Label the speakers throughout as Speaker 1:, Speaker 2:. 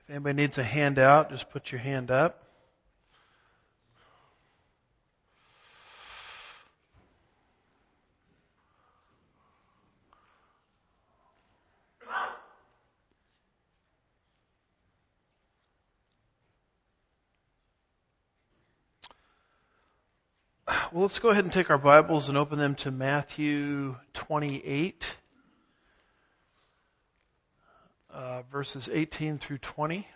Speaker 1: If anybody needs a handout, just put your hand up. Well, let's go ahead and take our Bibles and open them to Matthew 28, verses 18 through 20.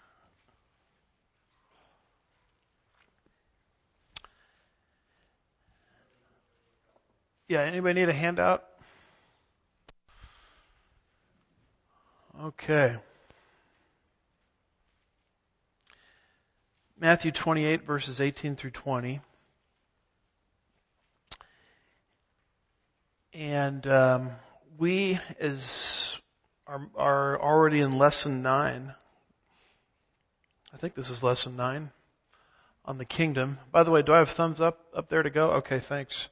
Speaker 1: Yeah, anybody need a handout? Okay. Matthew 28, verses 18 through 20. And we are already in lesson 9. I think this is lesson 9 on the kingdom. By the way, do I have thumbs up there to go? Okay, thanks.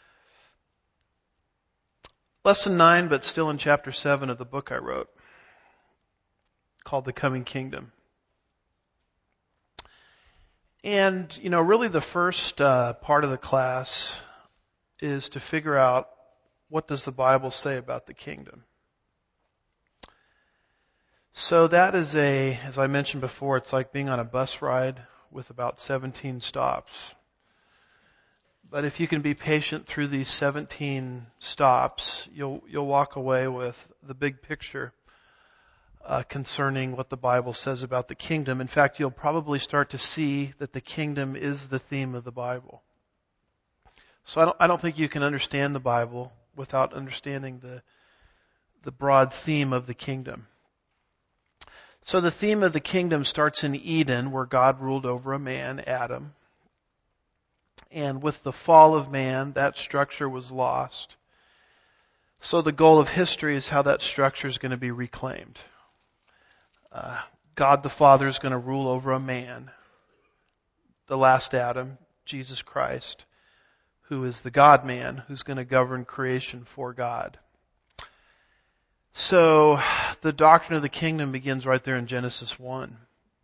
Speaker 1: Lesson 9, but still in chapter 7 of the book I wrote, called The Coming Kingdom. And, really the first part of the class is to figure out, what does the Bible say about the kingdom? So that is as I mentioned before, it's like being on a bus ride with about 17 stops. But if you can be patient through these 17 stops, you'll walk away with the big picture concerning what the Bible says about the kingdom. In fact, you'll probably start to see that the kingdom is the theme of the Bible. So I don't think you can understand the Bible without understanding the broad theme of the kingdom. So the theme of the kingdom starts in Eden, where God ruled over a man, Adam. And with the fall of man, that structure was lost. So the goal of history is how that structure is going to be reclaimed. God the Father is going to rule over a man, the last Adam, Jesus Christ, who is the God-man, who's going to govern creation for God. So the doctrine of the kingdom begins right there in Genesis 1.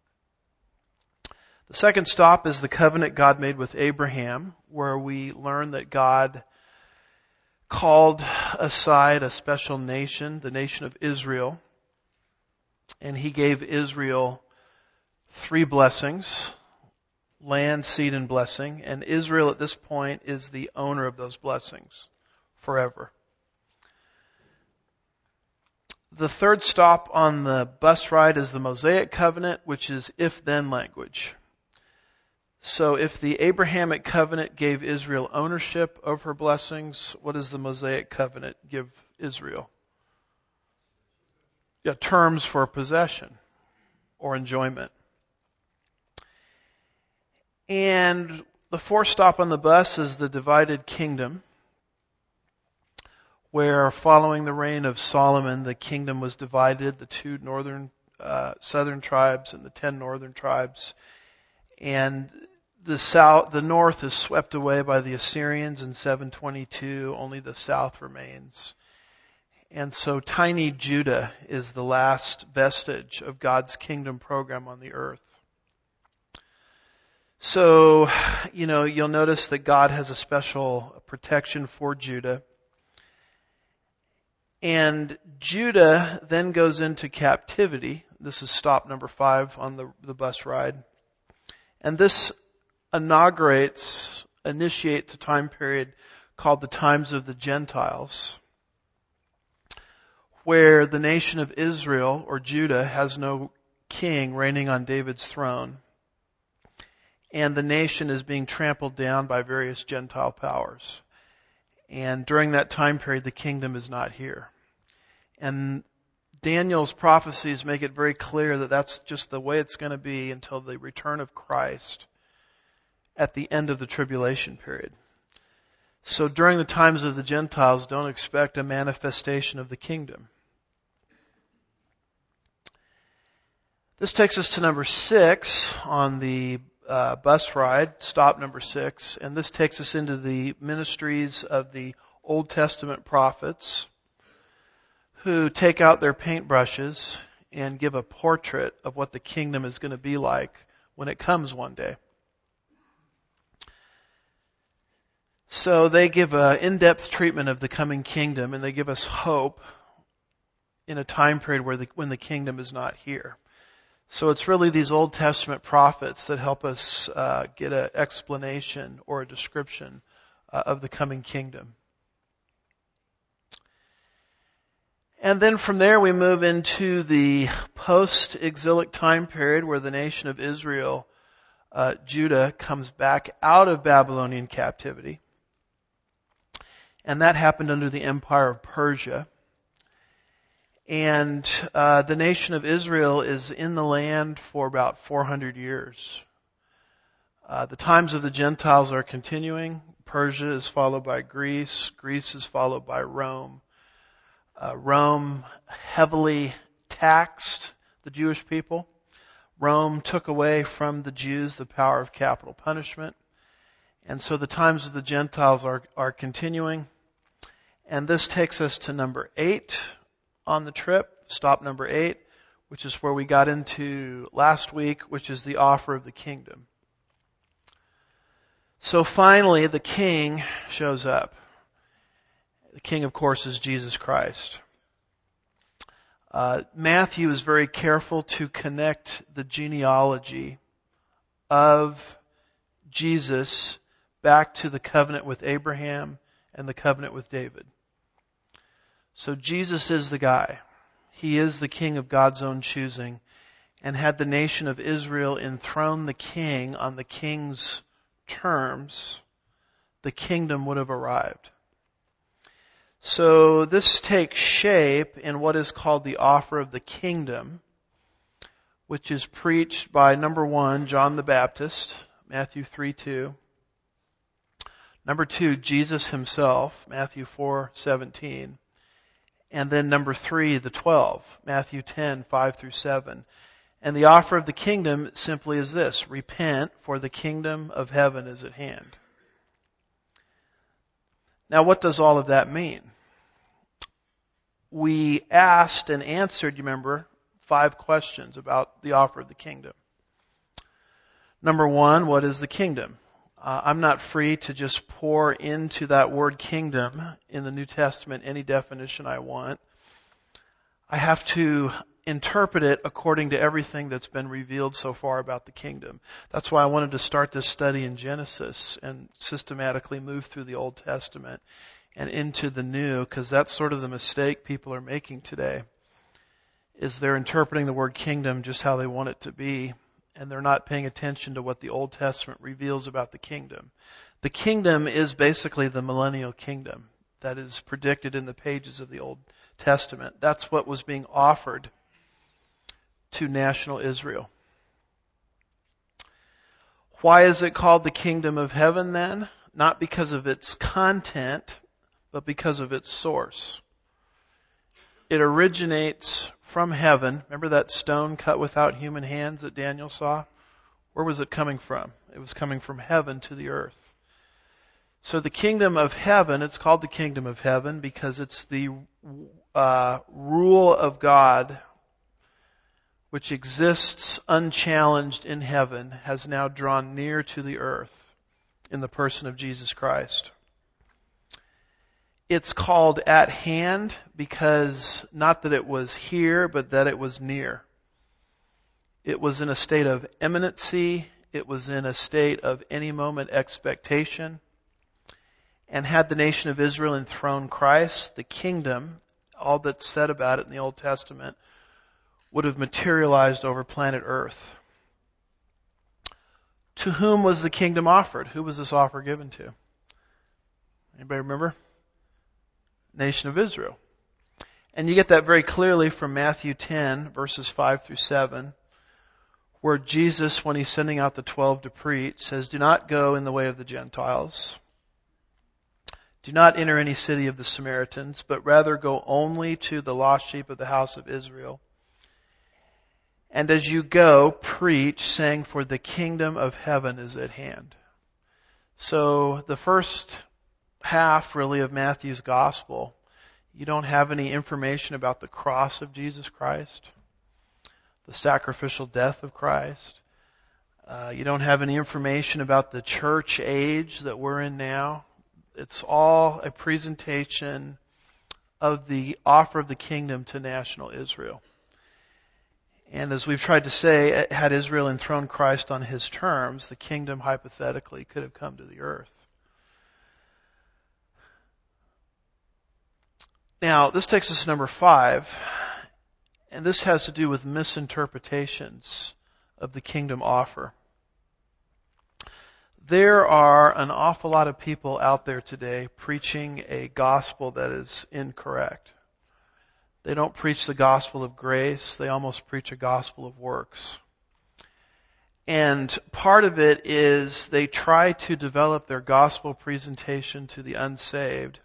Speaker 1: The second stop is the covenant God made with Abraham, where we learn that God called aside a special nation, the nation of Israel, and He gave Israel 3 blessings: land, seed, and blessing. And Israel at this point is the owner of those blessings forever. The third stop on the bus ride is the Mosaic covenant, which is if-then language. So if the Abrahamic covenant gave Israel ownership of her blessings, what does the Mosaic covenant give Israel? Yeah, terms for possession or enjoyment. And the fourth stop on the bus is the divided kingdom, where following the reign of Solomon, the kingdom was divided, the 2 southern tribes and the 10 northern tribes. And the north is swept away by the Assyrians in 722, only the south remains. And so tiny Judah is the last vestige of God's kingdom program on the earth. So, you'll notice that God has a special protection for Judah. And Judah then goes into captivity. This is stop number 5 on the bus ride. And this initiates a time period called the times of the Gentiles, where the nation of Israel, or Judah, has no king reigning on David's throne. And the nation is being trampled down by various Gentile powers. And during that time period, the kingdom is not here. And Daniel's prophecies make it very clear that that's just the way it's going to be until the return of Christ at the end of the tribulation period. So during the times of the Gentiles, don't expect a manifestation of the kingdom. This takes us to number 6 on the bus ride, stop number 6, and this takes us into the ministries of the Old Testament prophets who take out their paintbrushes and give a portrait of what the kingdom is going to be like when it comes one day. So they give an in-depth treatment of the coming kingdom, and they give us hope in a time period when the kingdom is not here. So it's really these Old Testament prophets that help us get an explanation or a description of the coming kingdom. And then from there we move into the post-exilic time period where the nation of Israel, Judah, comes back out of Babylonian captivity. And that happened under the empire of Persia. And the nation of Israel is in the land for about 400 years. The times of the Gentiles are continuing. Persia is followed by Greece. Greece is followed by Rome. Rome heavily taxed the Jewish people. Rome took away from the Jews the power of capital punishment. And so the times of the Gentiles are continuing. And this takes us to number 8 on the trip, stop number 8, which is where we got into last week, which is the offer of the kingdom. So finally, the king shows up. The king, of course, is Jesus Christ. Matthew is very careful to connect the genealogy of Jesus back to the covenant with Abraham and the covenant with David. So Jesus is the guy. He is the king of God's own choosing. And had the nation of Israel enthroned the king on the king's terms, the kingdom would have arrived. So this takes shape in what is called the offer of the kingdom, which is preached by, number 1, John the Baptist, Matthew 3:2. Number 2, Jesus himself, Matthew 4:17. And then number 3, the 12, Matthew 10:5-7. And the offer of the kingdom simply is this: repent, for the kingdom of heaven is at hand. Now, what does all of that mean? We asked and answered, you remember, 5 questions about the offer of the kingdom. Number 1, what is the kingdom? I'm not free to just pour into that word kingdom in the New Testament any definition I want. I have to interpret it according to everything that's been revealed so far about the kingdom. That's why I wanted to start this study in Genesis and systematically move through the Old Testament and into the New, because that's sort of the mistake people are making today, is they're interpreting the word kingdom just how they want it to be, and they're not paying attention to what the Old Testament reveals about the kingdom. The kingdom is basically the millennial kingdom that is predicted in the pages of the Old Testament. That's what was being offered to national Israel. Why is it called the kingdom of heaven then? Not because of its content, but because of its source. It originates from heaven. Remember that stone cut without human hands that Daniel saw? Where was it coming from? It was coming from heaven to the earth. So the kingdom of heaven, it's called the kingdom of heaven because it's the rule of God which exists unchallenged in heaven, has now drawn near to the earth in the person of Jesus Christ. It's called at hand because not that it was here, but that it was near. It was in a state of imminency. It was in a state of any moment expectation. And had the nation of Israel enthroned Christ, the kingdom, all that's said about it in the Old Testament, would have materialized over planet Earth. To whom was the kingdom offered? Who was this offer given to? Anybody remember? Nation of Israel. And you get that very clearly from Matthew 10, verses 5-7, where Jesus, when he's sending out the 12 to preach, says, "Do not go in the way of the Gentiles. Do not enter any city of the Samaritans, but rather go only to the lost sheep of the house of Israel. And as you go, preach, saying, for the kingdom of heaven is at hand." So the first half, really, of Matthew's gospel, you don't have any information about the cross of Jesus Christ. the sacrificial death of Christ. You don't have any information about the church age that we're in now. It's all a presentation of the offer of the kingdom to national Israel. And as we've tried to say, had Israel enthroned Christ on his terms, the kingdom hypothetically could have come to the earth. Now, this takes us to number 5, and this has to do with misinterpretations of the kingdom offer. There are an awful lot of people out there today preaching a gospel that is incorrect. They don't preach the gospel of grace. They almost preach a gospel of works. And part of it is they try to develop their gospel presentation to the unsaved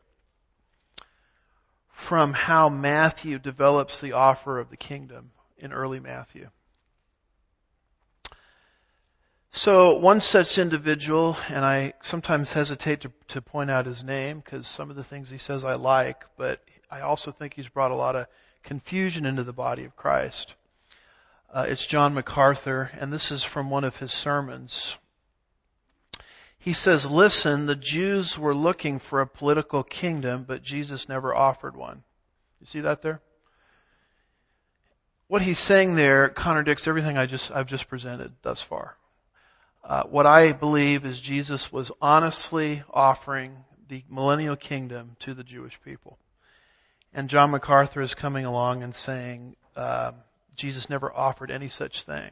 Speaker 1: from how Matthew develops the offer of the kingdom in early Matthew. So one such individual, and I sometimes hesitate to point out his name because some of the things he says I like, but I also think he's brought a lot of confusion into the body of Christ. It's John MacArthur, and this is from one of his sermons. He says, "Listen, the Jews were looking for a political kingdom, but Jesus never offered one." You see that there? What he's saying there contradicts everything I've just presented thus far. What I believe is Jesus was honestly offering the millennial kingdom to the Jewish people. And John MacArthur is coming along and saying Jesus never offered any such thing.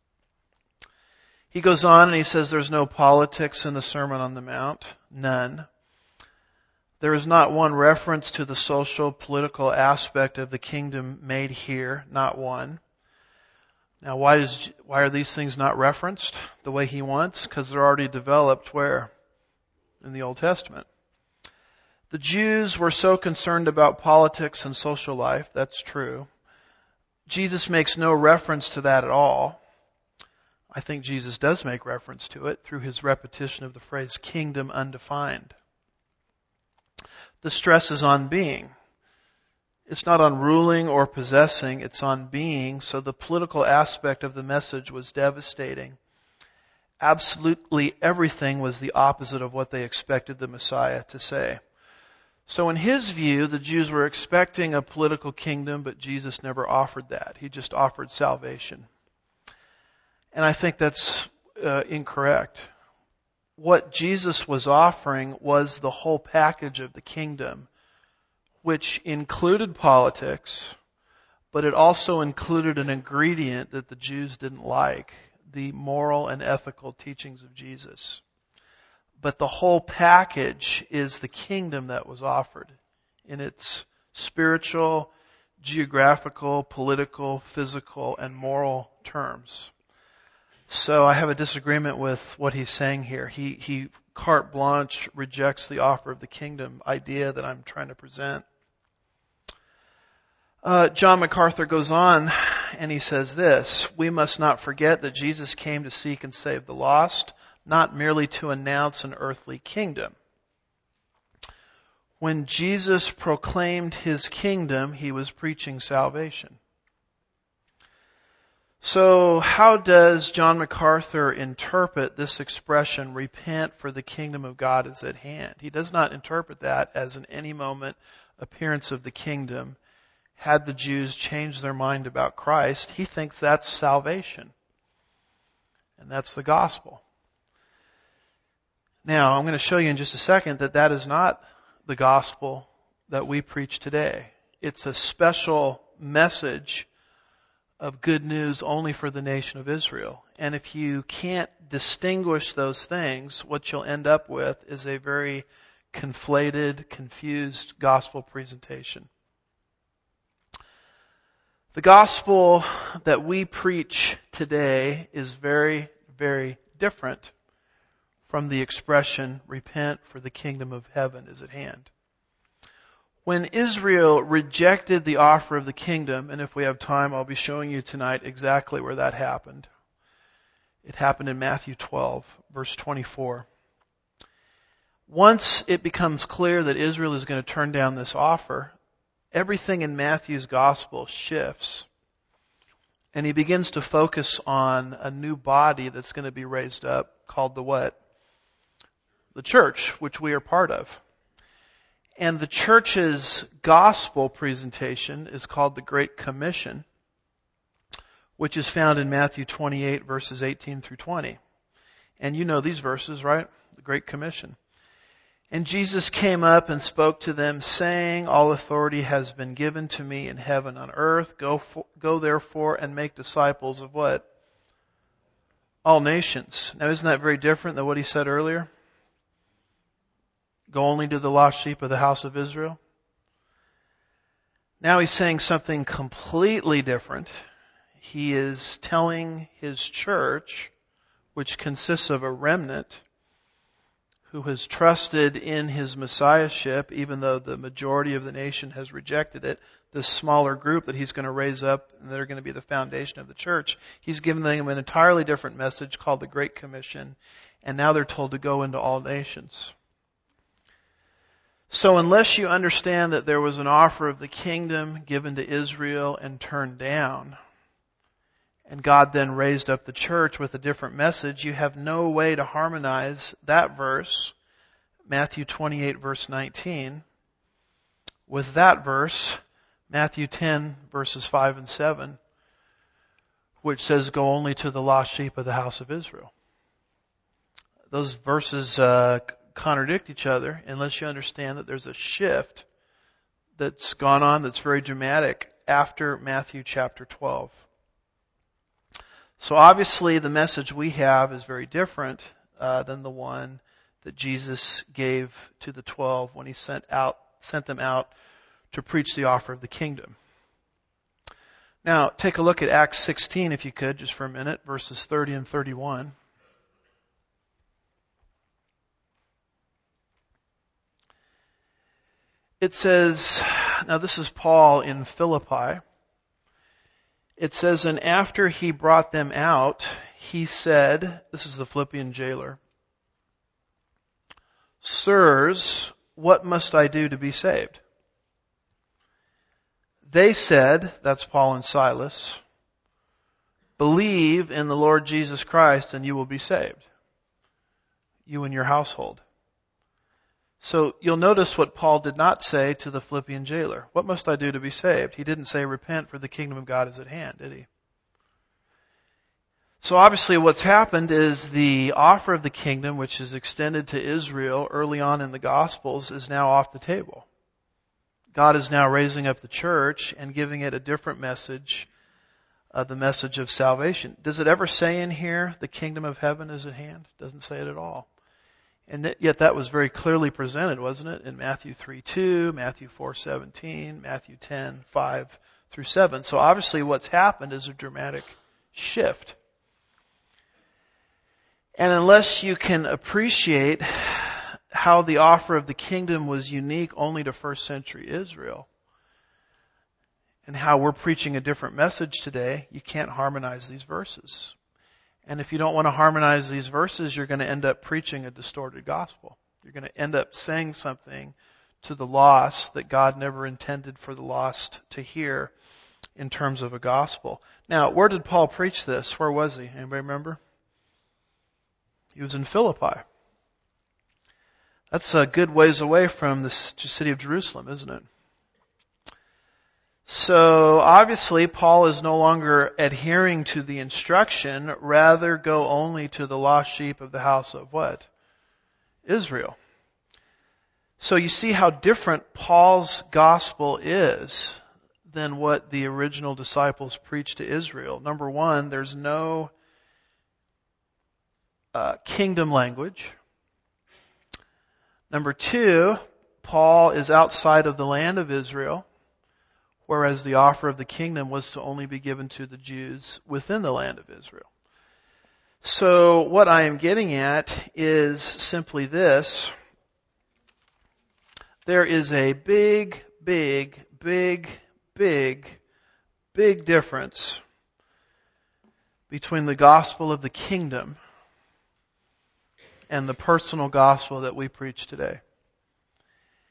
Speaker 1: He goes on and he says there's no politics in the Sermon on the Mount. None. There is not one reference to the social, political aspect of the kingdom made here. Not one. Now, why are these things not referenced the way he wants? Because they're already developed where? In the Old Testament. The Jews were so concerned about politics and social life. That's true. Jesus makes no reference to that at all. I think Jesus does make reference to it through his repetition of the phrase kingdom undefined. The stress is on being. It's not on ruling or possessing, it's on being. So the political aspect of the message was devastating. Absolutely everything was the opposite of what they expected the Messiah to say. So in his view, the Jews were expecting a political kingdom, but Jesus never offered that. He just offered salvation. And I think that's incorrect. What Jesus was offering was the whole package of the kingdom, which included politics, but it also included an ingredient that the Jews didn't like, the moral and ethical teachings of Jesus. But the whole package is the kingdom that was offered in its spiritual, geographical, political, physical, and moral terms. So I have a disagreement with what he's saying here. He carte blanche rejects the offer of the kingdom idea that I'm trying to present. John MacArthur goes on and he says this: "We must not forget that Jesus came to seek and save the lost, not merely to announce an earthly kingdom. When Jesus proclaimed his kingdom, he was preaching salvation." So how does John MacArthur interpret this expression, "repent for the kingdom of God is at hand"? He does not interpret that as an any moment appearance of the kingdom. Had the Jews changed their mind about Christ, he thinks that's salvation. And that's the gospel. Now, I'm going to show you in just a second that that is not the gospel that we preach today. It's a special message of good news only for the nation of Israel. And if you can't distinguish those things, what you'll end up with is a very conflated, confused gospel presentation. The gospel that we preach today is very, very different from the expression, "repent for the kingdom of heaven is at hand." When Israel rejected the offer of the kingdom, and if we have time, I'll be showing you tonight exactly where that happened. It happened in Matthew 12, verse 24. Once it becomes clear that Israel is going to turn down this offer, everything in Matthew's gospel shifts. And he begins to focus on a new body that's going to be raised up called the what? The church, which we are part of. And the church's gospel presentation is called the Great Commission, which is found in Matthew 28 verses 18 through 20. And you know these verses, right? The Great Commission. And Jesus came up and spoke to them, saying, all authority has been given to me in heaven and on earth. Go therefore and make disciples of what? All nations. Now isn't that very different than what he said earlier? Go only to the lost sheep of the house of Israel. Now he's saying something completely different. He is telling his church, which consists of a remnant, who has trusted in his messiahship, even though the majority of the nation has rejected it, this smaller group that he's going to raise up, and they're going to be the foundation of the church. He's given them an entirely different message called the Great Commission, and now they're told to go into all nations. So unless you understand that there was an offer of the kingdom given to Israel and turned down, and God then raised up the church with a different message, you have no way to harmonize that verse, Matthew 28 verse 19, with that verse, Matthew 10 verses 5 and 7, which says, go only to the lost sheep of the house of Israel. Those verses contradict each other unless you understand that there's a shift that's gone on that's very dramatic after Matthew chapter 12. So obviously the message we have is very different than the one that Jesus gave to the 12 when he sent them out to preach the offer of the kingdom. Now take a look at Acts 16 if you could, just for a minute, verses 30 and 31. It says, now this is Paul in Philippi. It says, and after he brought them out, he said, this is the Philippian jailer, sirs, what must I do to be saved? They said, that's Paul and Silas, believe in the Lord Jesus Christ and you will be saved, you and your household. So you'll notice what Paul did not say to the Philippian jailer. What must I do to be saved? He didn't say repent for the kingdom of God is at hand, did he? So obviously what's happened is the offer of the kingdom, which is extended to Israel early on in the Gospels, is now off the table. God is now raising up the church and giving it a different message, the message of salvation. Does it ever say in here, the kingdom of heaven is at hand? It doesn't say it at all. And yet that was very clearly presented, wasn't it? In Matthew 3:2, Matthew 4:17, Matthew 10:5 through 7. So obviously what's happened is a dramatic shift. And unless you can appreciate how the offer of the kingdom was unique only to first century Israel, and how we're preaching a different message today, you can't harmonize these verses. And if you don't want to harmonize these verses, you're going to end up preaching a distorted gospel. You're going to end up saying something to the lost that God never intended for the lost to hear in terms of a gospel. Now, where did Paul preach this? Where was he? Anybody remember? He was in Philippi. That's a good ways away from the city of Jerusalem, isn't it? So obviously Paul is no longer adhering to the instruction, rather go only to the lost sheep of the house of what? Israel. So you see how different Paul's gospel is than what the original disciples preached to Israel. Number one, there's no kingdom language. Number two, Paul is outside of the land of Israel, whereas the offer of the kingdom was to only be given to the Jews within the land of Israel. So what I am getting at is simply this. There is a big difference between the gospel of the kingdom and the personal gospel that we preach today.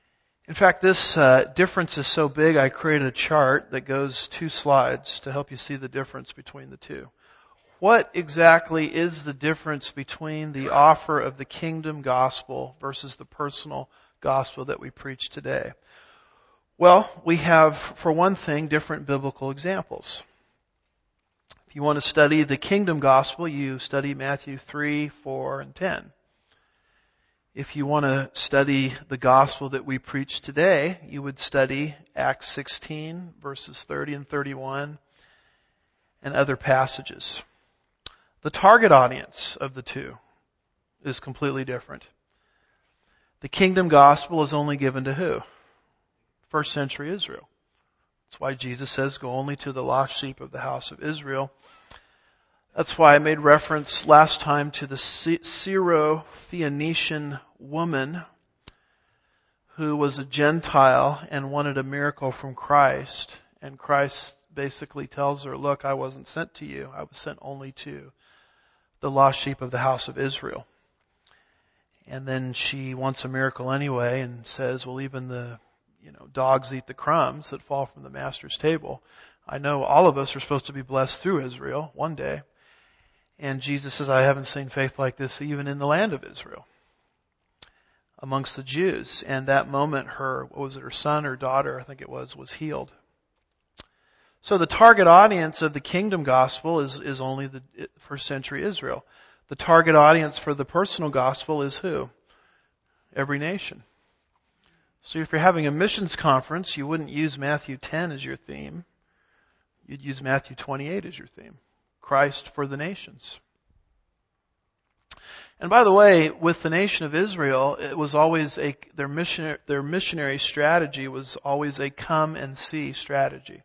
Speaker 1: In fact, this difference is so big, I created a chart that goes 2 slides to help you see the difference between the two. What exactly is the difference between the offer of the kingdom gospel versus the personal gospel that we preach today? Well, we have, for one thing, different biblical examples. If you want to study the kingdom gospel, you study Matthew 3, 4, and 10. If you want to study the gospel that we preach today, you would study Acts 16, verses 30 and 31, and other passages. The target audience of the two is completely different. The kingdom gospel is only given to who? First century Israel. That's why Jesus says, go only to the lost sheep of the house of Israel. That's why I made reference last time to the Syro-Phoenician woman who was a Gentile and wanted a miracle from Christ. And Christ basically tells her, look, I wasn't sent to you. I was sent only to the lost sheep of the house of Israel. And then she wants a miracle anyway and says, well, even the dogs eat the crumbs that fall from the master's table. I know all of us are supposed to be blessed through Israel one day. And Jesus says, I haven't seen faith like this even in the land of Israel, amongst the Jews. And that moment her son or daughter, I think it was healed. So the target audience of the kingdom gospel is only the first century Israel. The target audience for the personal gospel is who? Every nation. So if you're having a missions conference, you wouldn't use Matthew 10 as your theme. You'd use Matthew 28 as your theme. Christ for the nations. And by the way, with the nation of Israel, it was always their missionary strategy was always a come and see strategy.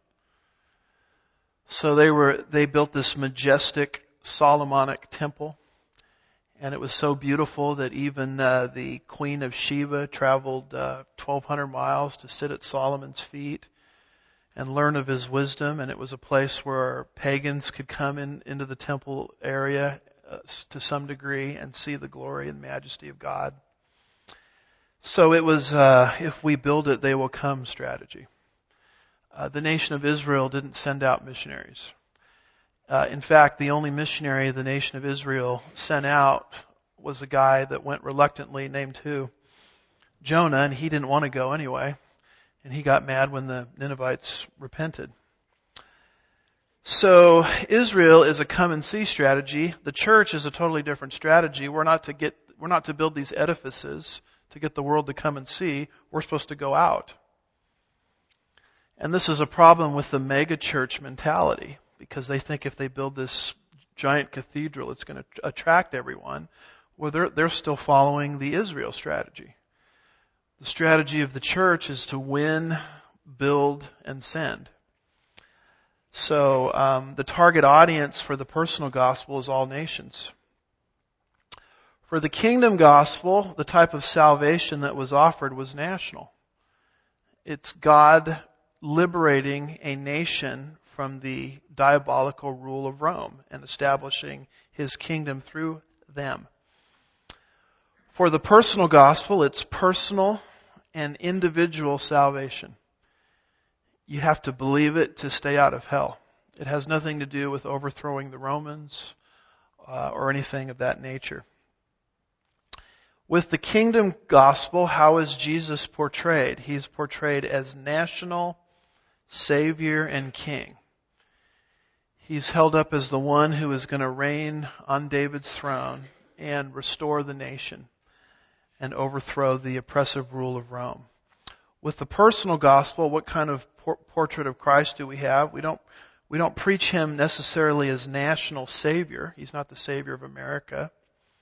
Speaker 1: So they built this majestic Solomonic temple. And it was so beautiful that even the Queen of Sheba traveled 1,200 miles to sit at Solomon's feet and learn of his wisdom. And it was a place where pagans could come into the temple area to some degree and see the glory and majesty of God. So it was, if we build it, they will come strategy. The nation of Israel didn't send out missionaries. In fact, the only missionary the nation of Israel sent out was a guy that went reluctantly named who? Jonah, and he didn't want to go anyway. And he got mad when the Ninevites repented. So Israel is a come and see strategy. The church is a totally different strategy. We're not to build these edifices to get the world to come and see. We're supposed to go out. And this is a problem with the mega church mentality, because they think if they build this giant cathedral, it's going to attract everyone. Well, they're still following the Israel strategy. The strategy of the church is to win, build, and send. So the target audience for the personal gospel is all nations. For the kingdom gospel, the type of salvation that was offered was national. It's God liberating a nation from the diabolical rule of Rome and establishing His kingdom through them. For the personal gospel, it's personal and individual salvation. You have to believe it to stay out of hell. It has nothing to do with overthrowing the Romans or anything of that nature. With the kingdom gospel, how is Jesus portrayed? He's portrayed as national Savior and King. He's held up as the one who is going to reign on David's throne and restore the nation and overthrow the oppressive rule of Rome. With the personal gospel, what kind of portrait of Christ do we have? We don't preach Him necessarily as national Savior. He's not the Savior of America.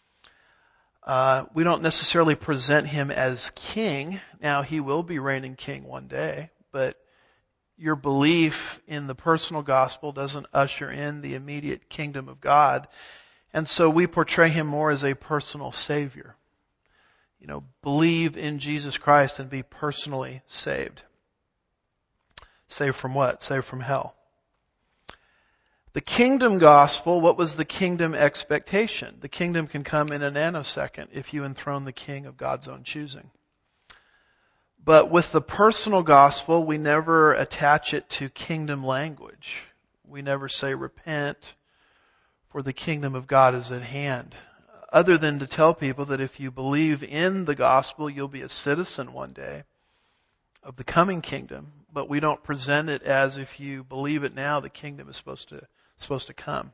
Speaker 1: We don't necessarily present Him as King. Now, He will be reigning King one day, but your belief in the personal gospel doesn't usher in the immediate kingdom of God. And so we portray Him more as a personal Savior. Believe in Jesus Christ and be personally saved. Saved from what? Saved from hell. The kingdom gospel, what was the kingdom expectation? The kingdom can come in a nanosecond if you enthrone the king of God's own choosing. But with the personal gospel, we never attach it to kingdom language. We never say repent, for the kingdom of God is at hand. Other than to tell people that if you believe in the gospel, you'll be a citizen one day of the coming kingdom. But we don't present it as if you believe it now, the kingdom is supposed to come.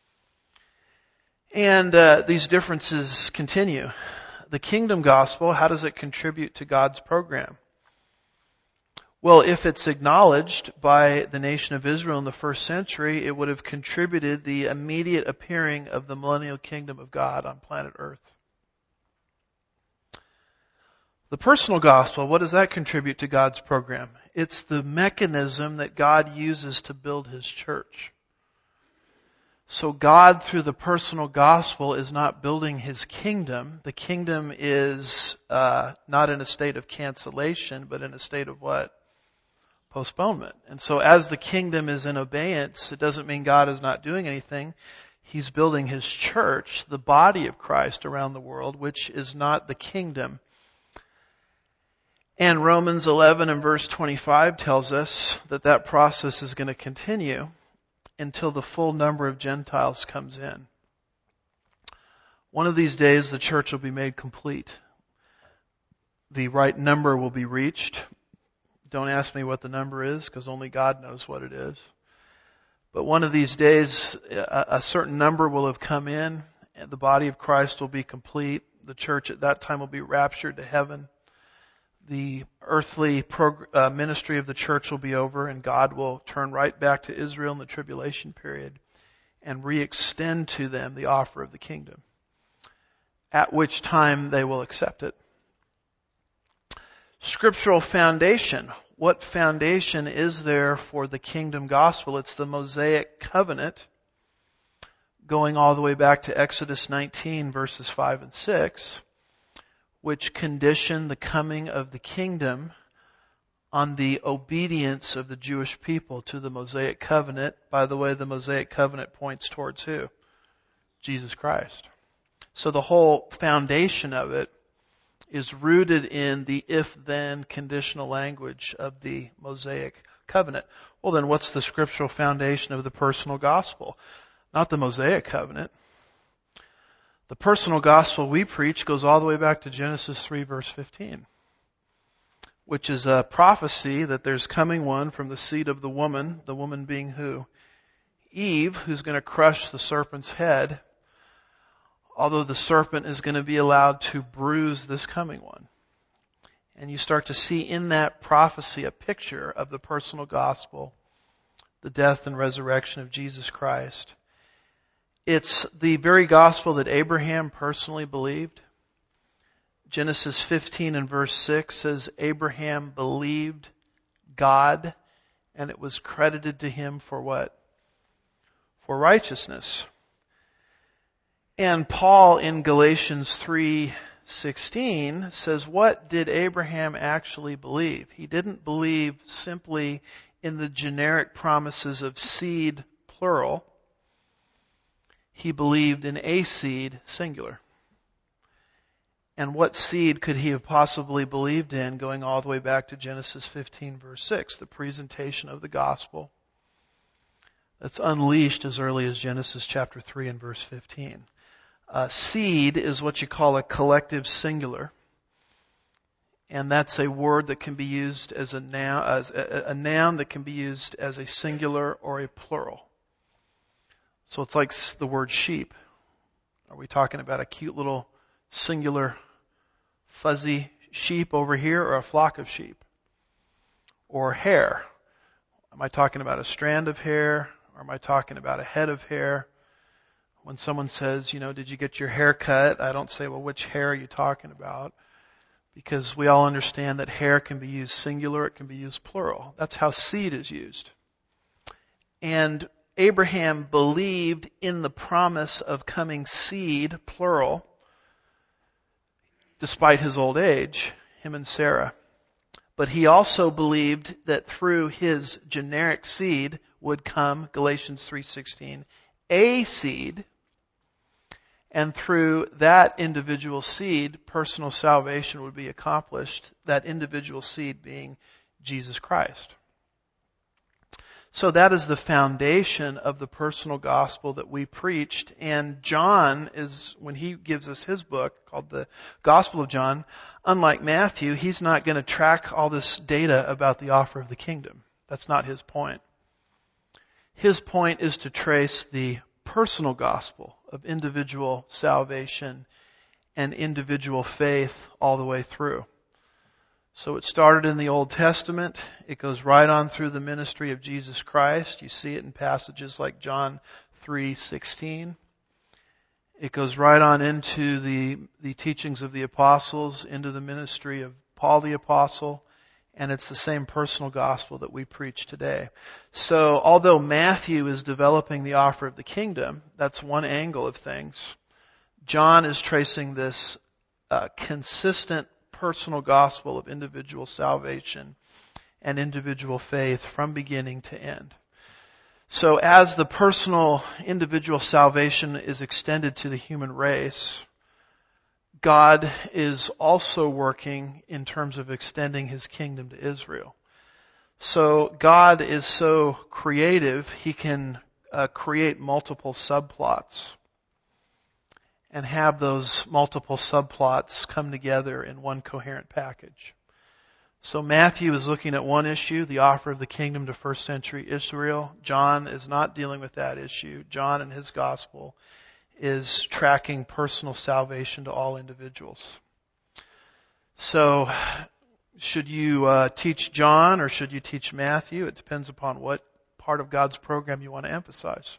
Speaker 1: And these differences continue. The kingdom gospel, how does it contribute to God's program? Well, if it's acknowledged by the nation of Israel in the first century, it would have contributed the immediate appearing of the millennial kingdom of God on planet Earth. The personal gospel, what does that contribute to God's program? It's the mechanism that God uses to build His church. So God, through the personal gospel, is not building His kingdom. The kingdom is not in a state of cancellation, but in a state of what? Postponement. And so as the kingdom is in abeyance, it doesn't mean God is not doing anything. He's building His church, the body of Christ around the world, which is not the kingdom. And Romans 11 and verse 25 tells us that that process is going to continue until the full number of Gentiles comes in. One of these days, the church will be made complete. The right number will be reached. Don't ask me what the number is, because only God knows what it is. But one of these days, a certain number will have come in, and the body of Christ will be complete. The church at that time will be raptured to heaven. The earthly ministry of the church will be over, and God will turn right back to Israel in the tribulation period and re-extend to them the offer of the kingdom, at which time they will accept it. Scriptural foundation. What foundation is there for the kingdom gospel? It's the Mosaic covenant, going all the way back to Exodus 19, verses 5 and 6. Which condition the coming of the kingdom on the obedience of the Jewish people to the Mosaic covenant. By the way, the Mosaic covenant points towards who? Jesus Christ. So the whole foundation of it is rooted in the if-then conditional language of the Mosaic covenant. Well, then what's the scriptural foundation of the personal gospel? Not the Mosaic covenant. The personal gospel we preach goes all the way back to Genesis 3 verse 15, which is a prophecy that there's coming one from the seed of the woman being who? Eve, who's going to crush the serpent's head, although the serpent is going to be allowed to bruise this coming one. And you start to see in that prophecy a picture of the personal gospel, the death and resurrection of Jesus Christ. It's the very gospel that Abraham personally believed. Genesis 15 and verse 6 says, Abraham believed God, and it was credited to him for what? For righteousness. And Paul in Galatians 3:16 says, what did Abraham actually believe? He didn't believe simply in the generic promises of seed, plural. He believed in a seed, singular. And what seed could he have possibly believed in, going all the way back to Genesis 15 verse 6, the presentation of the gospel that's unleashed as early as Genesis chapter 3 and verse 15. Seed is what you call a collective singular. And that's a word that can be used as a noun that can be used as a singular or a plural. So it's like the word sheep. Are we talking about a cute little singular fuzzy sheep over here, or a flock of sheep? Or hair? Am I talking about a strand of hair, or am I talking about a head of hair? When someone says, did you get your hair cut? I don't say, well, which hair are you talking about? Because we all understand that hair can be used singular, it can be used plural. That's how seed is used. And Abraham believed in the promise of coming seed, plural, despite his old age, him and Sarah. But he also believed that through his generic seed would come, Galatians 3:16, a seed, And through that individual seed, personal salvation would be accomplished, that individual seed being Jesus Christ. So that is the foundation of the personal gospel that we preached. And John is, when he gives us his book called the Gospel of John, unlike Matthew, he's not going to track all this data about the offer of the kingdom. That's not his point. His point is to trace the personal gospel of individual salvation and individual faith all the way through. So it started in the Old Testament. It goes right on through the ministry of Jesus Christ. You see it in passages like John 3:16. It goes right on into the teachings of the apostles, into the ministry of Paul the apostle, and it's the same personal gospel that we preach today. So although Matthew is developing the offer of the kingdom, that's one angle of things. John is tracing this consistent personal gospel of individual salvation and individual faith from beginning to end. So as the personal individual salvation is extended to the human race, God is also working in terms of extending His kingdom to Israel. So God is so creative, He can create multiple subplots and have those multiple subplots come together in one coherent package. So Matthew is looking at one issue, the offer of the kingdom to first century Israel. John is not dealing with that issue. John in his gospel is tracking personal salvation to all individuals. So, should you teach John or should you teach Matthew? It depends upon what part of God's program you want to emphasize.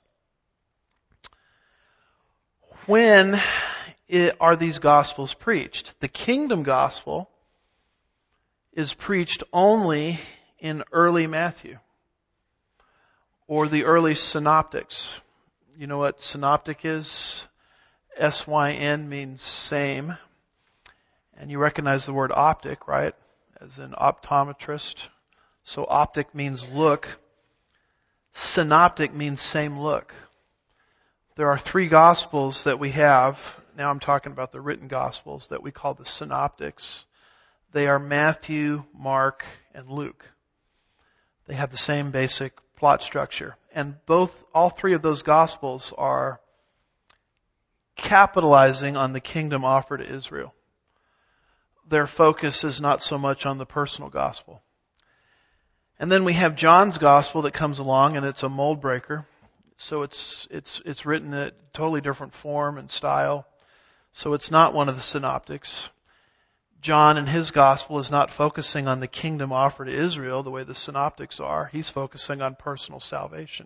Speaker 1: When are these gospels preached? The kingdom gospel is preached only in early Matthew or the early synoptics. You know what synoptic is? S-Y-N means same. And you recognize the word optic, right? As an optometrist. So optic means look. Synoptic means same look. There are 3 gospels that we have. Now I'm talking about the written gospels that we call the synoptics. They are Matthew, Mark, and Luke. They have the same basic plot structure. And all 3 of those gospels are capitalizing on the kingdom offer to Israel. Their focus is not so much on the personal gospel. And then we have John's gospel that comes along, and it's a mold breaker. So it's written in a totally different form and style. So it's not one of the synoptics. John in his gospel is not focusing on the kingdom offer to Israel the way the synoptics are. He's focusing on personal salvation.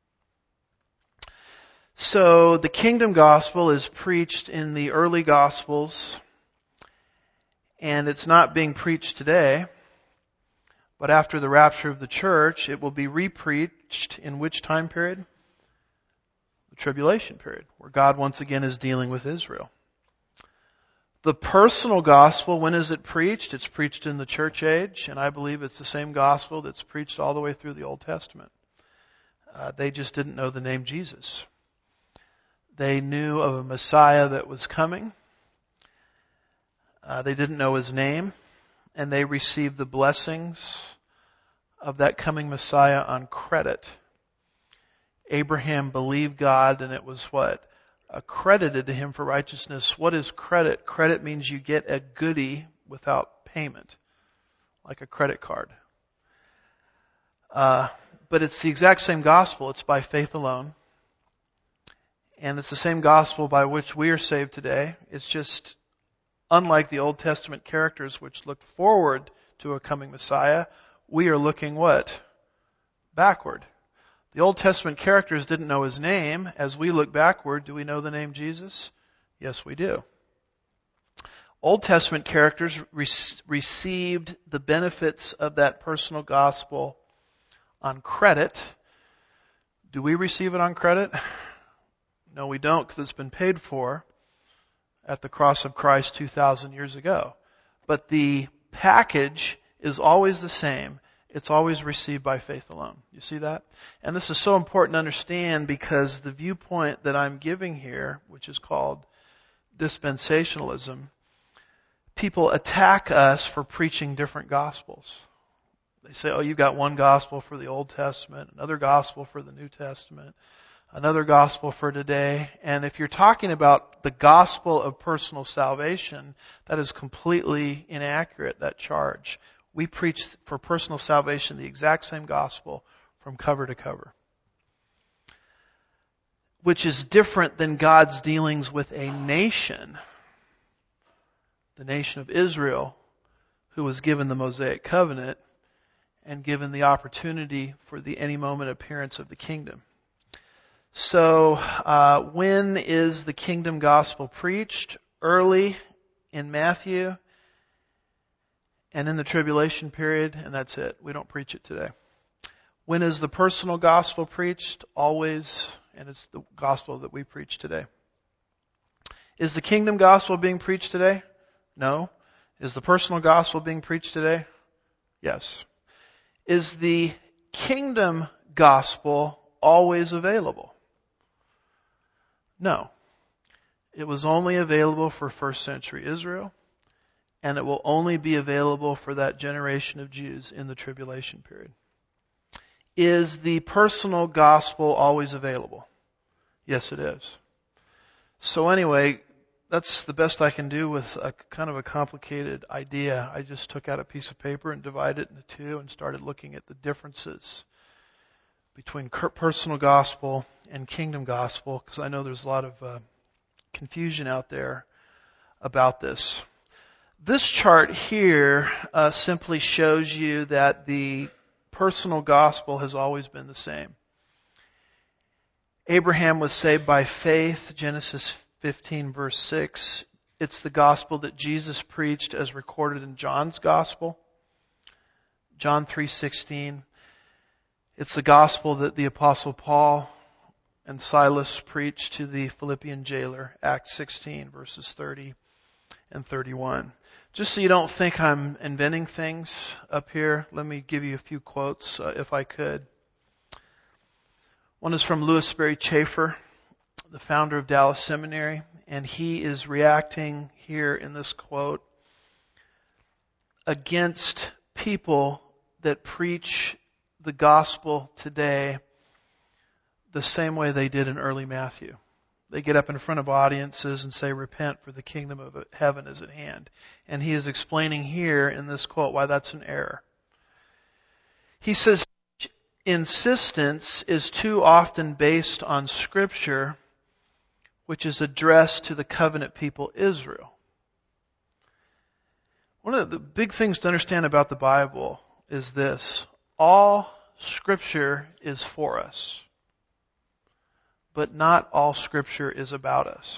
Speaker 1: So the kingdom gospel is preached in the early gospels, and it's not being preached today. But after the rapture of the church, it will be repreached in which time period? The tribulation period, where God once again is dealing with Israel. The personal gospel, when is it preached? It's preached in the church age, and I believe it's the same gospel that's preached all the way through the Old Testament. They just didn't know the name Jesus. They knew of a Messiah that was coming. They didn't know His name, and they received the blessings of that coming Messiah on credit. Abraham believed God, and it was what? Accredited to him for righteousness. What is credit? Credit means you get a goodie without payment, like a credit card. But it's the exact same gospel. It's by faith alone. And it's the same gospel by which we are saved today. It's just, unlike the Old Testament characters which looked forward to a coming Messiah, we are looking what? Backward. The Old Testament characters didn't know His name. As we look backward, do we know the name Jesus? Yes, we do. Old Testament characters received the benefits of that personal gospel on credit. Do we receive it on credit? No, we don't, because it's been paid for at the cross of Christ 2,000 years ago. But the package is always the same. It's always received by faith alone. You see that? And this is so important to understand because the viewpoint that I'm giving here, which is called dispensationalism, people attack us for preaching different gospels. They say, oh, you've got one gospel for the Old Testament, another gospel for the New Testament, another gospel for today. And if you're talking about the gospel of personal salvation, that is completely inaccurate, that charge. We preach for personal salvation the exact same gospel from cover to cover, which is different than God's dealings with a nation, the nation of Israel, who was given the Mosaic covenant and given the opportunity for the any moment appearance of the kingdom. So, when is the kingdom gospel preached? Early in Matthew and in the tribulation period, and that's it. We don't preach it today. When is the personal gospel preached? Always, and it's the gospel that we preach today. Is the kingdom gospel being preached today? No. Is the personal gospel being preached today? Yes. Is the kingdom gospel always available? No. It was only available for first century Israel, and it will only be available for that generation of Jews in the tribulation period. Is the personal gospel always available? Yes, it is. So anyway, that's the best I can do with a kind of a complicated idea. I just took out a piece of paper and divided it into two and started looking at the differences between personal gospel and kingdom gospel, because I know there's a lot of confusion out there about this. This chart here simply shows you that the personal gospel has always been the same. Abraham was saved by faith, Genesis 15 verse 6. It's the gospel that Jesus preached as recorded in John's gospel, John 3:16. It's the gospel that the apostle Paul and Silas preached to the Philippian jailer, Acts 16 verses 30 and 31. Just so you don't think I'm inventing things up here, let me give you a few quotes, if I could. One is from Louis Sperry Chafer, the founder of Dallas Seminary, and he is reacting here in this quote against people that preach the gospel today the same way they did in early Matthew. They get up in front of audiences and say, repent, for the kingdom of heaven is at hand. And he is explaining here in this quote why that's an error. He says, insistence is too often based on Scripture, which is addressed to the covenant people Israel. One of the big things to understand about the Bible is this: all Scripture is for us, but not all Scripture is about us.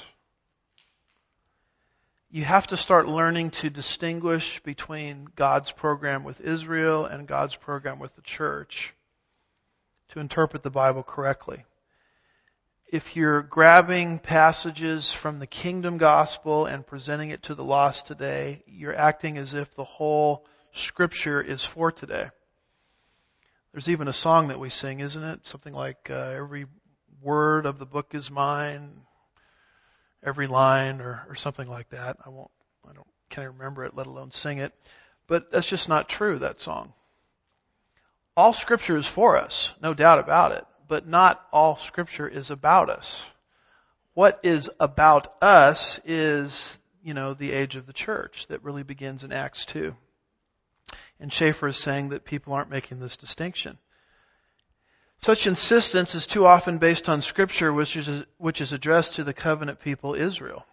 Speaker 1: You have to start learning to distinguish between God's program with Israel and God's program with the church to interpret the Bible correctly. If you're grabbing passages from the kingdom gospel and presenting it to the lost today, you're acting as if the whole Scripture is for today. There's even a song that we sing, isn't it? Something like, every word of the book is mine, every line, or something like that. Can't remember it, let alone sing it. But that's just not true, that song. All Scripture is for us, no doubt about it, but not all Scripture is about us. What is about us is, the age of the church that really begins in Acts 2. And Chafer is saying that people aren't making this distinction. Such insistence is too often based on Scripture, which is addressed to the covenant people Israel.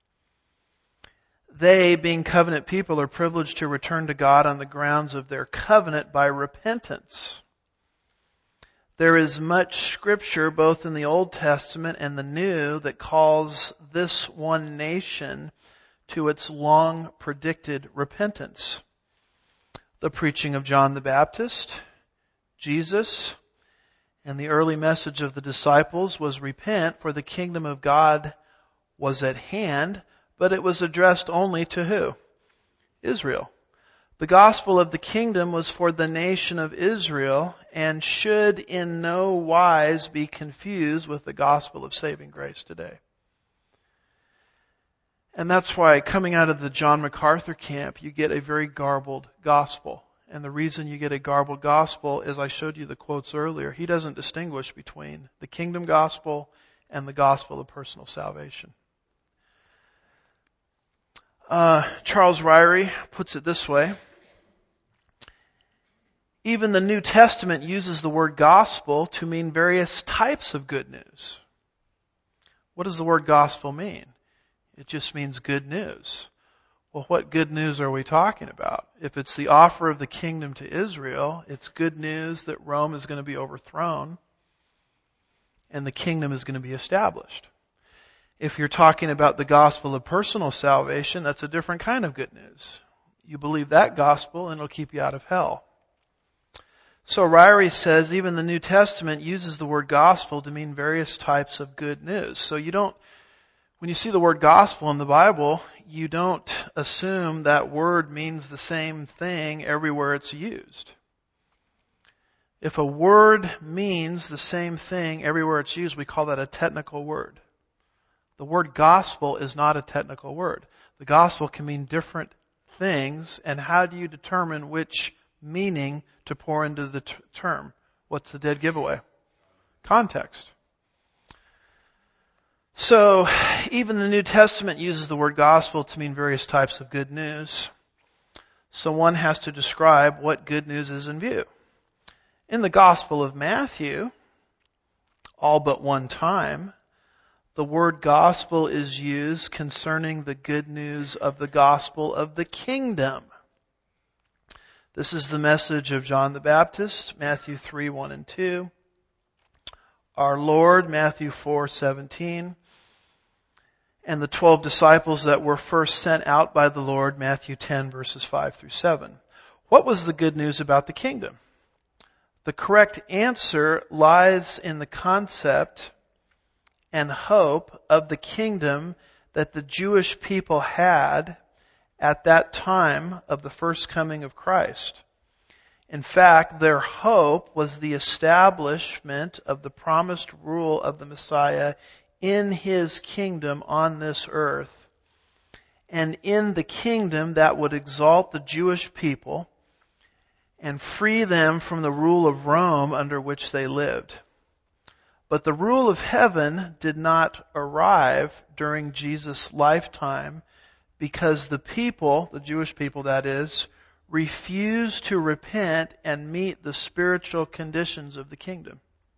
Speaker 1: They, being covenant people, are privileged to return to God on the grounds of their covenant by repentance. There is much Scripture, both in the Old Testament and the New, that calls this one nation to its long-predicted repentance. The preaching of John the Baptist, Jesus, and the early message of the disciples was repent, for the kingdom of God was at hand, but it was addressed only to who? Israel. The gospel of the kingdom was for the nation of Israel and should in no wise be confused with the gospel of saving grace today. And that's why coming out of the John MacArthur camp, you get a very garbled gospel. And the reason you get a garbled gospel, as I showed you the quotes earlier, he doesn't distinguish between the kingdom gospel and the gospel of personal salvation. Charles Ryrie puts it this way. Even the New Testament uses the word gospel to mean various types of good news. What does the word gospel mean? It just means good news. Well, what good news are we talking about? If it's the offer of the kingdom to Israel, it's good news that Rome is going to be overthrown and the kingdom is going to be established. If you're talking about the gospel of personal salvation, that's a different kind of good news. You believe that gospel and it'll keep you out of hell. So Ryrie says even the New Testament uses the word gospel to mean various types of good news. So when you see the word gospel in the Bible, you don't assume that word means the same thing everywhere it's used. If a word means the same thing everywhere it's used, we call that a technical word. The word gospel is not a technical word. The gospel can mean different things, and how do you determine which meaning to pour into the term? What's the dead giveaway? Context. So, even the New Testament uses the word gospel to mean various types of good news. So one has to describe what good news is in view. In the Gospel of Matthew, all but one time, the word gospel is used concerning the good news of the gospel of the kingdom. This is the message of John the Baptist, Matthew 3, 1 and 2. Our Lord, Matthew 4, 17. And the 12 disciples that were first sent out by the Lord, Matthew 10, verses 5 through 7. What was the good news about the kingdom? The correct answer lies in the concept and hope of the kingdom that the Jewish people had at that time of the first coming of Christ. In fact, their hope was the establishment of the promised rule of the Messiah in His kingdom on this earth, and in the kingdom that would exalt the Jewish people and free them from the rule of Rome under which they lived. But the rule of heaven did not arrive during Jesus' lifetime because the people, the Jewish people that is, refused to repent and meet the spiritual conditions of the kingdom.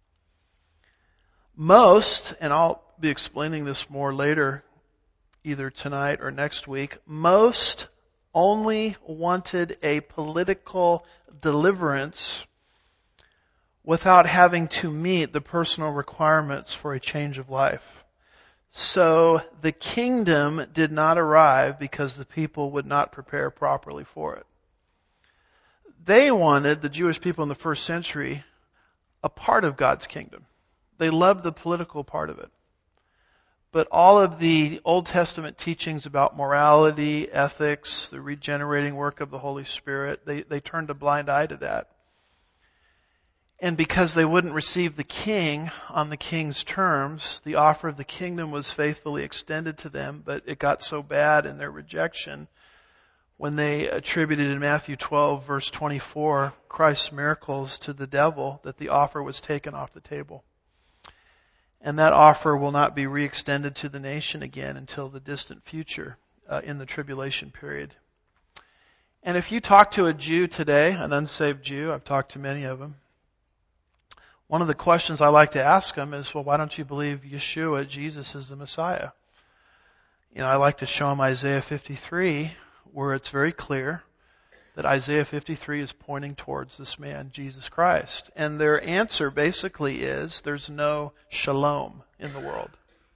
Speaker 1: Most, and I'll be explaining this more later, either tonight or next week, most only wanted a political deliverance without having to meet the personal requirements for a change of life. So the kingdom did not arrive because the people would not prepare properly for it. They wanted, the Jewish people in the first century, a part of God's kingdom. They loved the political part of it. But all of the Old Testament teachings about morality, ethics, the regenerating work of the Holy Spirit, they turned a blind eye to that. And because they wouldn't receive the king on the king's terms, the offer of the kingdom was faithfully extended to them, but it got so bad in their rejection when they attributed in Matthew 12, verse 24, Christ's miracles to the devil, that the offer was taken off the table. And that offer will not be re-extended to the nation again until the distant future in the tribulation period. And if you talk to a Jew today, an unsaved Jew, I've talked to many of them, one of the questions I like to ask them is, well, why don't you believe Yeshua, Jesus, is the Messiah? I like to show them Isaiah 53, where it's very clear that Isaiah 53 is pointing towards this man, Jesus Christ. And their answer basically is there's no shalom in the world.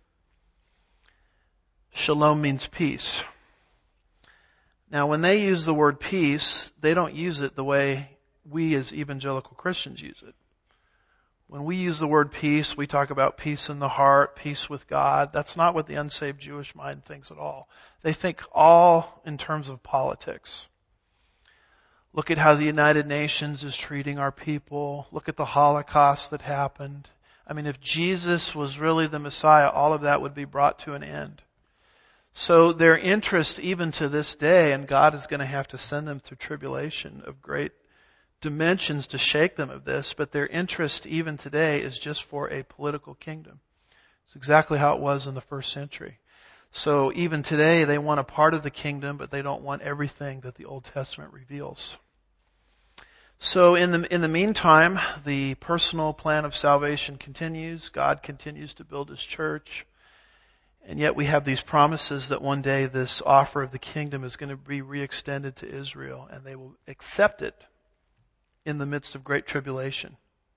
Speaker 1: Shalom means peace. Now, when they use the word peace, they don't use it the way we as evangelical Christians use it. When we use the word peace, we talk about peace in the heart, peace with God. That's not what the unsaved Jewish mind thinks at all. They think all in terms of politics. Look at how the United Nations is treating our people. Look at the Holocaust that happened. If Jesus was really the Messiah, all of that would be brought to an end. So their interest even to this day, and God is going to have to send them through tribulation of great dimensions to shake them of this, but their interest even today is just for a political kingdom. It's exactly how it was in the first century. So even today they want a part of the kingdom, but they don't want everything that the Old Testament reveals. So in the meantime, the personal plan of salvation continues. God continues to build His church. And yet we have these promises that one day this offer of the kingdom is going to be re-extended to Israel, and they will accept it in the midst of great tribulation.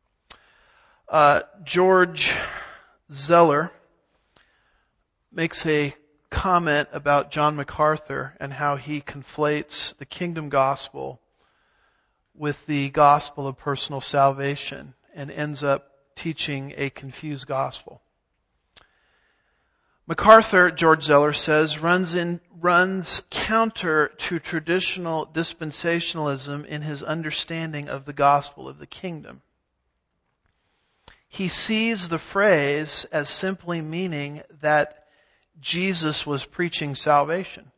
Speaker 1: George Zeller makes a comment about John MacArthur and how he conflates the kingdom gospel with the gospel of personal salvation and ends up teaching a confused gospel. MacArthur, George Zeller says, runs counter to traditional dispensationalism in his understanding of the gospel of the kingdom. He sees the phrase as simply meaning that Jesus was preaching salvation.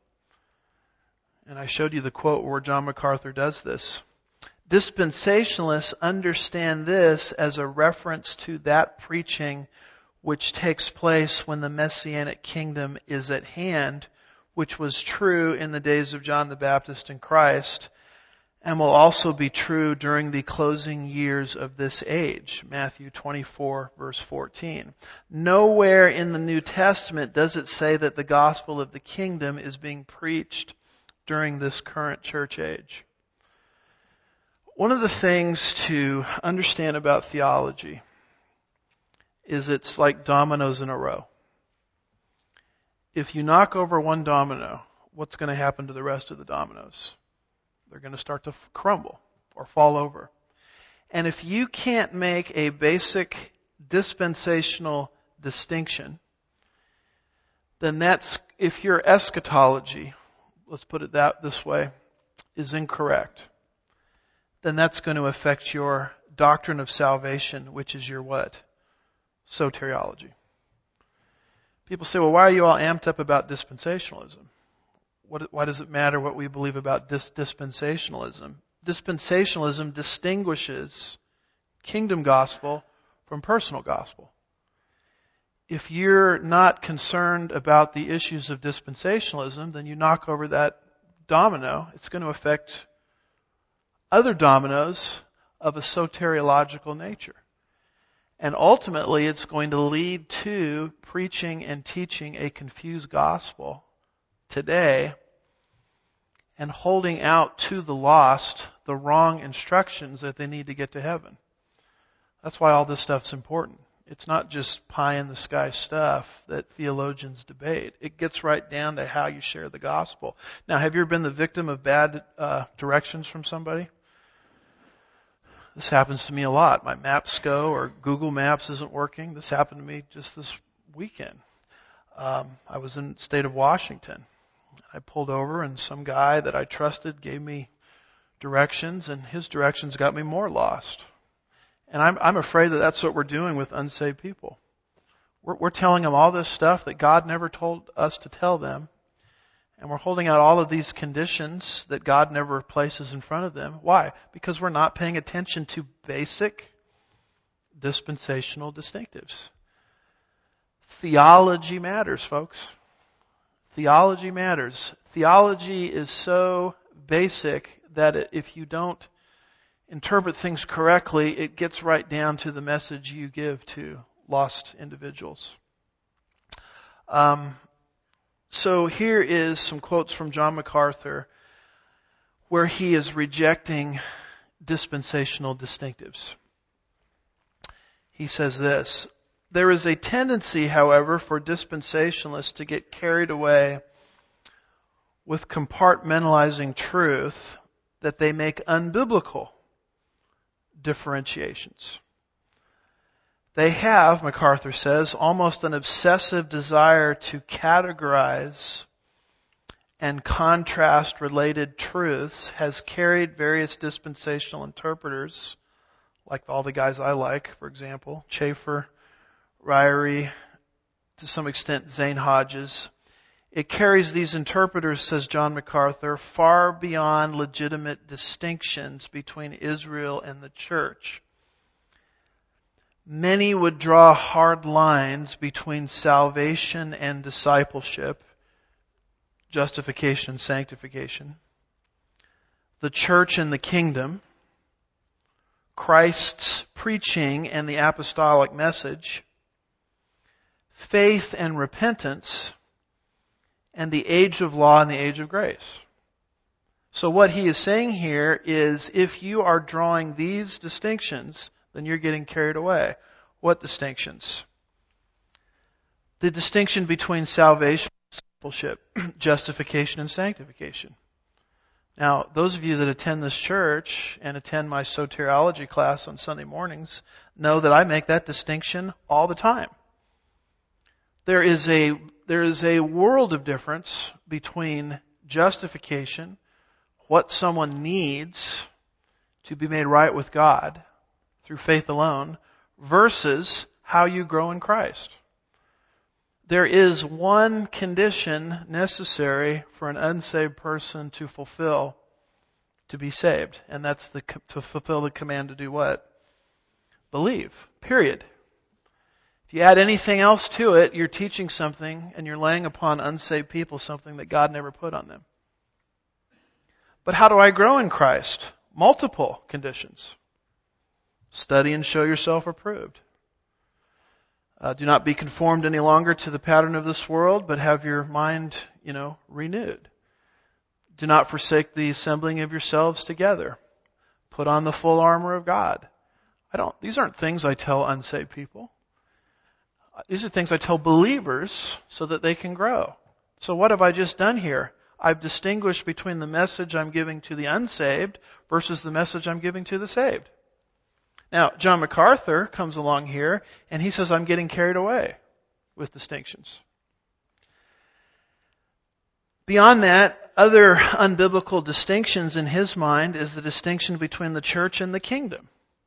Speaker 1: And I showed you the quote where John MacArthur does this. Dispensationalists understand this as a reference to that preaching which takes place when the Messianic kingdom is at hand, which was true in the days of John the Baptist and Christ, and will also be true during the closing years of this age. Matthew 24, verse 14. Nowhere in the New Testament does it say that the gospel of the kingdom is being preached during this current church age. One of the things to understand about theology is it's like dominoes in a row. If you knock over one domino, what's going to happen to the rest of the dominoes? They're going to start to crumble or fall over. And if you can't make a basic dispensational distinction, then that's, if your eschatology, let's put it this way, is incorrect, then that's going to affect your doctrine of salvation, which is your what? Soteriology. People say, well, why are you all amped up about dispensationalism? Why does it matter what we believe about dispensationalism? Dispensationalism distinguishes kingdom gospel from personal gospel. If you're not concerned about the issues of dispensationalism, then you knock over that domino. It's going to affect other dominoes of a soteriological nature. And ultimately, it's going to lead to preaching and teaching a confused gospel today and holding out to the lost the wrong instructions that they need to get to heaven. That's why all this stuff's important. It's not just pie in the sky stuff that theologians debate. It gets right down to how you share the gospel. Now, have you ever been the victim of bad directions from somebody? This happens to me a lot. My Maps.go or Google Maps isn't working. This happened to me just this weekend. I was in the state of Washington. I pulled over and some guy that I trusted gave me directions, and his directions got me more lost. And I'm afraid that that's what we're doing with unsaved people. We're telling them all this stuff that God never told us to tell them. And we're holding out all of these conditions that God never places in front of them. Why? Because we're not paying attention to basic dispensational distinctives. Theology matters, folks. Theology matters. Theology is so basic that if you don't interpret things correctly, it gets right down to the message you give to lost individuals. So here is some quotes from John MacArthur where he is rejecting dispensational distinctives. He says this: there is a tendency, however, for dispensationalists to get carried away with compartmentalizing truth that they make unbiblical differentiations. They have, MacArthur says, almost an obsessive desire to categorize and contrast related truths has carried various dispensational interpreters, like all the guys I like, for example, Chafer, Ryrie, to some extent Zane Hodges, It carries these interpreters, says John MacArthur, far beyond legitimate distinctions between Israel and the church. Many would draw hard lines between salvation and discipleship, justification and sanctification, the church and the kingdom, Christ's preaching and the apostolic message, faith and repentance, and the age of law and the age of grace. So what he is saying here is, if you are drawing these distinctions, then you're getting carried away. What distinctions? The distinction between salvation and discipleship, justification and sanctification. Now, those of you that attend this church and attend my soteriology class on Sunday mornings know that I make that distinction all the time. There is a world of difference between justification, what someone needs to be made right with God through faith alone, versus how you grow in Christ. There is one condition necessary for an unsaved person to fulfill to be saved, and that's to fulfill the command to do what? Believe. Period. If you add anything else to it, you're teaching something and you're laying upon unsaved people something that God never put on them. But how do I grow in Christ? Multiple conditions. Study and show yourself approved. Do not be conformed any longer to the pattern of this world, but have your mind, renewed. Do not forsake the assembling of yourselves together. Put on the full armor of God. These aren't things I tell unsaved people. These are things I tell believers so that they can grow. So what have I just done here? I've distinguished between the message I'm giving to the unsaved versus the message I'm giving to the saved. Now, John MacArthur comes along here and he says, I'm getting carried away with distinctions. Beyond that, other unbiblical distinctions in his mind is the distinction between the church and the kingdom.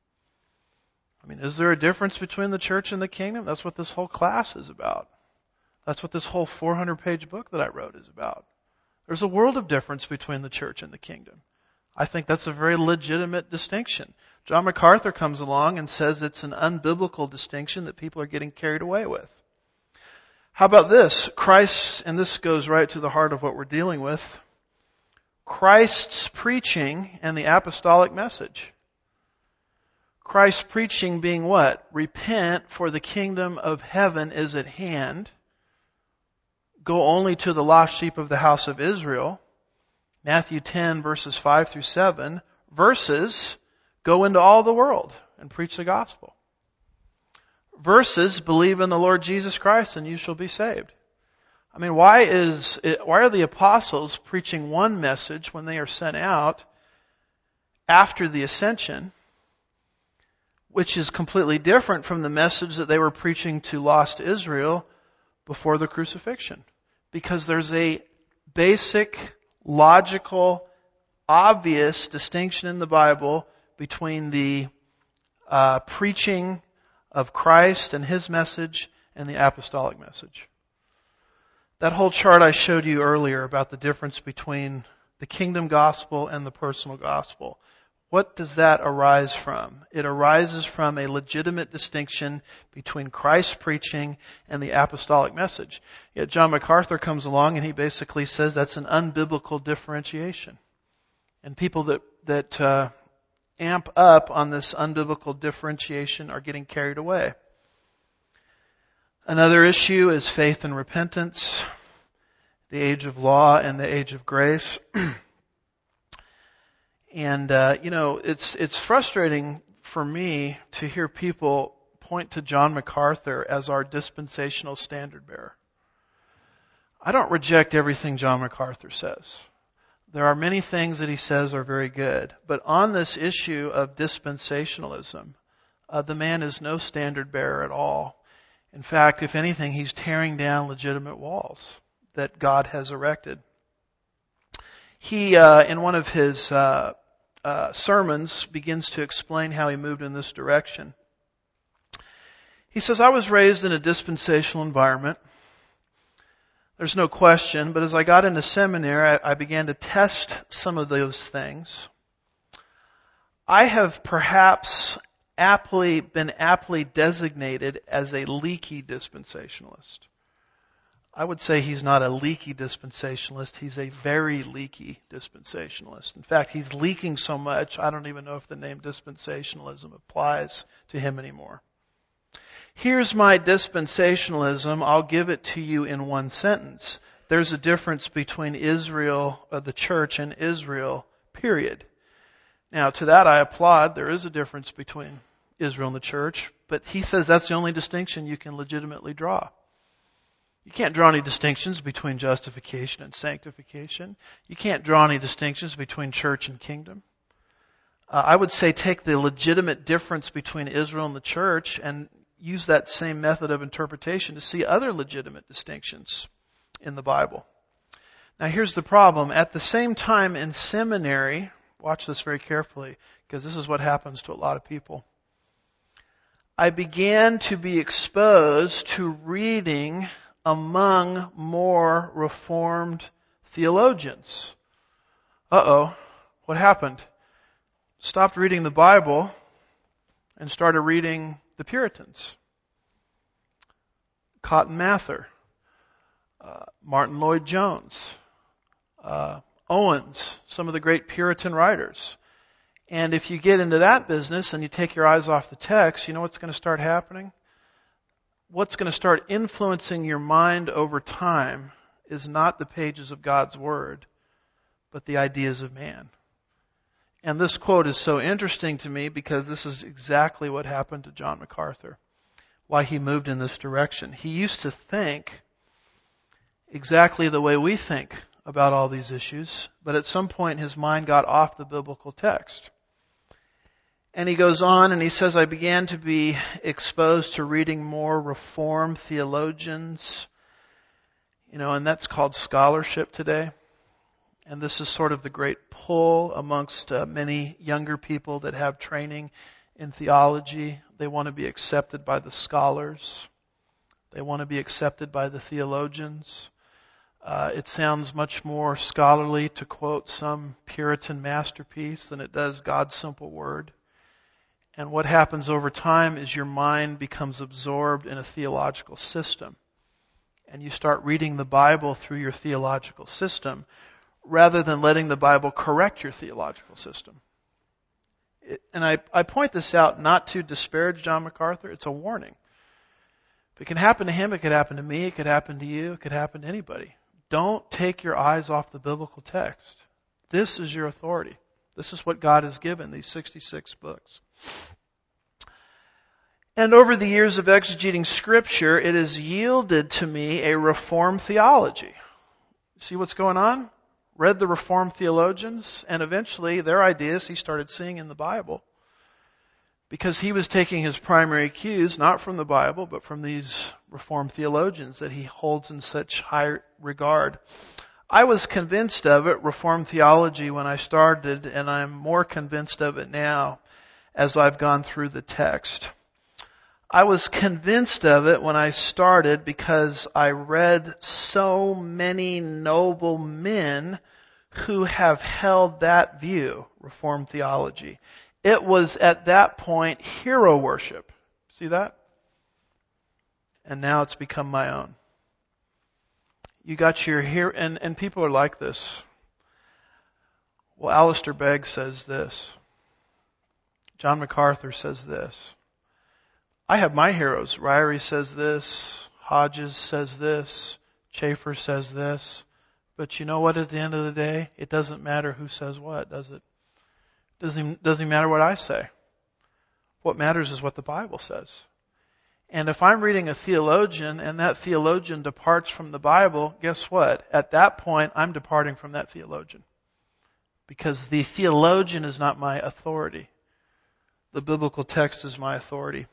Speaker 1: Is there a difference between the church and the kingdom? That's what this whole class is about. That's what this whole 400-page book that I wrote is about. There's a world of difference between the church and the kingdom. I think that's a very legitimate distinction. John MacArthur comes along and says it's an unbiblical distinction that people are getting carried away with. How about this? Christ, and this goes right to the heart of what we're dealing with, Christ's preaching and the apostolic message. Christ's preaching being what? Repent, for the kingdom of heaven is at hand. Go only to the lost sheep of the house of Israel. Matthew 10 verses 5 through 7. Versus, go into all the world and preach the gospel. Versus, believe in the Lord Jesus Christ and you shall be saved. Why are the apostles preaching one message when they are sent out after the ascension, which is completely different from the message that they were preaching to lost Israel before the crucifixion? Because there's a basic, logical, obvious distinction in the Bible between the preaching of Christ and His message and the apostolic message. That whole chart I showed you earlier about the difference between the kingdom gospel and the personal gospel. What does that arise from? It arises from a legitimate distinction between Christ's preaching and the apostolic message. Yet John MacArthur comes along and he basically says that's an unbiblical differentiation. And people that amp up on this unbiblical differentiation are getting carried away. Another issue is faith and repentance, the age of law and the age of grace. And, it's frustrating for me to hear people point to John MacArthur as our dispensational standard bearer. I don't reject everything John MacArthur says. There are many things that he says are very good. But on this issue of dispensationalism, the man is no standard bearer at all. In fact, if anything, he's tearing down legitimate walls that God has erected. He, in one of his sermons, begins to explain how he moved in this direction. He says, I was raised in a dispensational environment. There's no question, but as I got into seminary, I began to test some of those things. I have perhaps been aptly designated as a leaky dispensationalist. I would say he's not a leaky dispensationalist, he's a very leaky dispensationalist. In fact, he's leaking so much, I don't even know if the name dispensationalism applies to him anymore. Here's my dispensationalism. I'll give it to you in one sentence. There's a difference between Israel, the church, and Israel, period. Now, to that I applaud. There is a difference between Israel and the church, but he says that's the only distinction you can legitimately draw. You can't draw any distinctions between justification and sanctification. You can't draw any distinctions between church and kingdom. I would say take the legitimate difference between Israel and the church and use that same method of interpretation to see other legitimate distinctions in the Bible. Now here's the problem. At the same time in seminary, watch this very carefully because this is what happens to a lot of people. I began to be exposed to reading among more Reformed theologians. What happened? Stopped reading the Bible and started reading the Puritans. Cotton Mather, Martin Lloyd-Jones, Owens, some of the great Puritan writers. And if you get into that business and you take your eyes off the text, you know what's going to start happening? What's going to start influencing your mind over time is not the pages of God's Word, but the ideas of man. And this quote is so interesting to me because this is exactly what happened to John MacArthur, why he moved in this direction. He used to think exactly the way we think about all these issues, but at some point his mind got off the biblical text. And he goes on and he says, I began to be exposed to reading more Reformed theologians, and that's called scholarship today. And this is sort of the great pull amongst many younger people that have training in theology. They want to be accepted by the scholars. They want to be accepted by the theologians. It sounds much more scholarly to quote some Puritan masterpiece than it does God's simple word. And what happens over time is your mind becomes absorbed in a theological system. And you start reading the Bible through your theological system rather than letting the Bible correct your theological system. And I point this out not to disparage John MacArthur. It's a warning. If it can happen to him, it could happen to me, it could happen to you, it could happen to anybody. Don't take your eyes off the biblical text. This is your authority. This is what God has given, these 66 books. And over the years of exegeting Scripture, it has yielded to me a Reformed theology. See what's going on? Read the Reformed theologians, and eventually their ideas he started seeing in the Bible. Because he was taking his primary cues, not from the Bible, but from these Reformed theologians that he holds in such high regard. I was convinced of it, Reformed theology, when I started, and I'm more convinced of it now as I've gone through the text. I was convinced of it when I started because I read so many noble men who have held that view, Reformed theology. It was at that point hero worship. See that? And now it's become my own. You got your hero, and people are like this. Well, Alistair Begg says this. John MacArthur says this. I have my heroes. Ryrie says this. Hodges says this. Chafer says this. But you know what, at the end of the day? It doesn't matter who says what, does it? Doesn't matter what I say. What matters is what the Bible says. And if I'm reading a theologian and that theologian departs from the Bible, guess what? At that point, I'm departing from that theologian. Because the theologian is not my authority. The biblical text is my authority.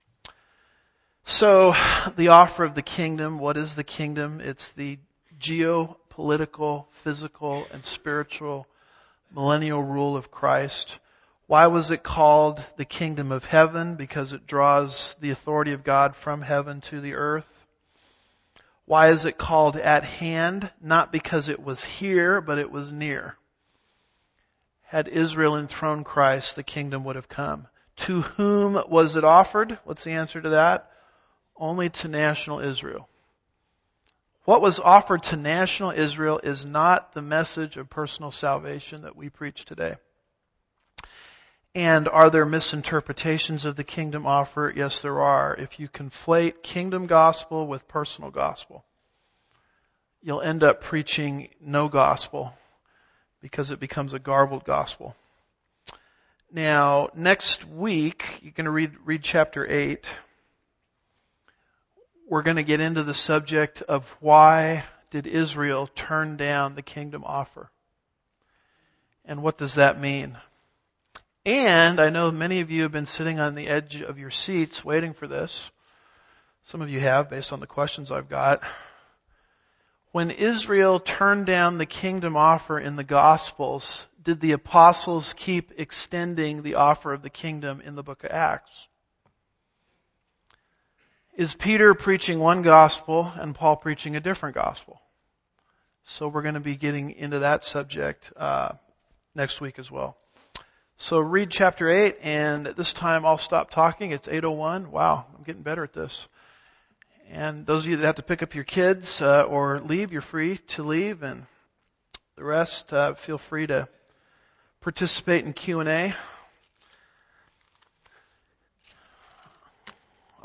Speaker 1: So, the offer of the kingdom, what is the kingdom? It's the geopolitical, physical, and spiritual millennial rule of Christ. Why was it called the kingdom of heaven? Because it draws the authority of God from heaven to the earth. Why is it called at hand? Not because it was here, but it was near. Had Israel enthroned Christ, the kingdom would have come. To whom was it offered? What's the answer to that? Only to national Israel. What was offered to national Israel is not the message of personal salvation that we preach today. And are there misinterpretations of the kingdom offer? Yes, there are. If you conflate kingdom gospel with personal gospel, you'll end up preaching no gospel because it becomes a garbled gospel. Now, next week, you're going to read chapter 8. We're going to get into the subject of why did Israel turn down the kingdom offer? And what does that mean? And I know many of you have been sitting on the edge of your seats waiting for this. Some of you have, based on the questions I've got. When Israel turned down the kingdom offer in the Gospels, did the apostles keep extending the offer of the kingdom in the book of Acts? Is Peter preaching one gospel and Paul preaching a different gospel? So we're going to be getting into that subject next week as well. So read chapter 8, and at this time I'll stop talking. It's 8:01. Wow, I'm getting better at this. And those of you that have to pick up your kids or leave, you're free to leave. And the rest, feel free to participate in Q&A.